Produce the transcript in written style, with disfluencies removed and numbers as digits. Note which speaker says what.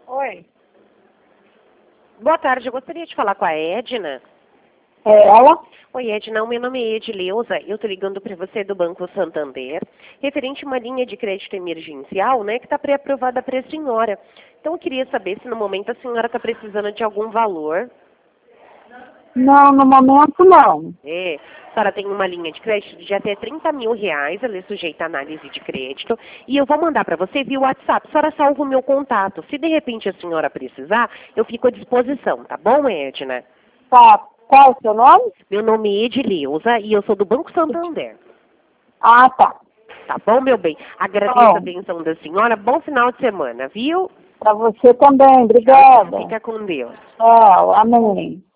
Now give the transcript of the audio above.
Speaker 1: Oi.
Speaker 2: Boa tarde, eu gostaria de falar com a Edna.
Speaker 1: É ela?
Speaker 2: Oi, Edna, o meu nome é Edileuza, eu estou ligando para você do Banco Santander, referente a uma linha de crédito emergencial, né, que está pré-aprovada para a senhora. Então, eu queria saber se no momento a senhora está precisando de algum valor.
Speaker 1: Não, no momento não.
Speaker 2: A senhora tem uma linha de crédito de até R$ 30.000, ela é sujeita à análise de crédito, e eu vou mandar para você via WhatsApp. A senhora salva o meu contato. Se de repente a senhora precisar, eu fico à disposição, tá bom, Edna?
Speaker 1: Tá. Qual é o seu nome?
Speaker 2: Meu nome é Edileuza e eu sou do Banco Santander.
Speaker 1: Ah, tá.
Speaker 2: Tá bom, meu bem? Agradeço a
Speaker 1: Bom,
Speaker 2: atenção da senhora. Bom final de semana, viu?
Speaker 1: pra você também.
Speaker 2: Tchau, tchau.
Speaker 1: Obrigada.
Speaker 2: Fica com Deus.
Speaker 1: Tchau. Amém.